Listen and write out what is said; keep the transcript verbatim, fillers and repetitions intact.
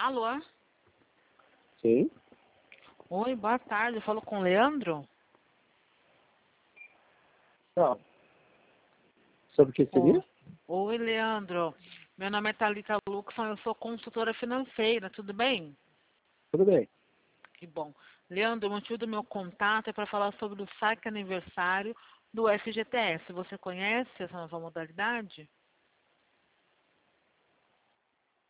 Alô? Sim. Oi, boa tarde. Eu falo com o Leandro? Não. Sobre o que seria? Oh. Oi, Leandro. Meu nome é Thalita Luxon, eu sou consultora financeira, tudo bem? Tudo bem. Que bom. Leandro, o motivo do meu contato é para falar sobre o saque aniversário do F G T S. Você conhece essa nova modalidade?